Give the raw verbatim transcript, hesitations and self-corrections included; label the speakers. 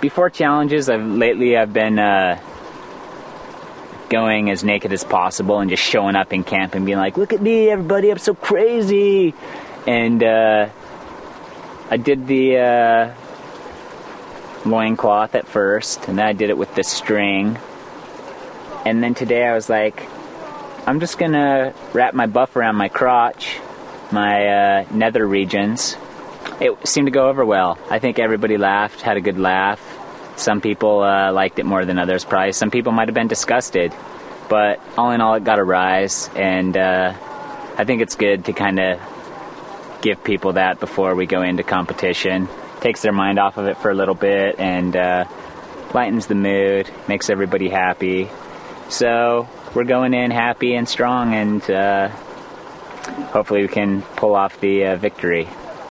Speaker 1: before challenges, I've lately I've been uh, going as naked as possible and just showing up in camp and being like, "Look at me, everybody! I'm so crazy!" And uh, I did the uh, loincloth at first, and then I did it with the string. And then today I was like, I'm just gonna wrap my buff around my crotch, my uh, nether regions. It seemed to go over well. I think everybody laughed, had a good laugh. Some people uh, liked it more than others, probably. Some people might have been disgusted. But all in all, it got a rise, and uh, I think it's good to kind of give people that before we go into competition. Takes their mind off of it for a little bit, and uh, lightens the mood, makes everybody happy. So we're going in happy and strong, and uh, hopefully we can pull off the uh, victory.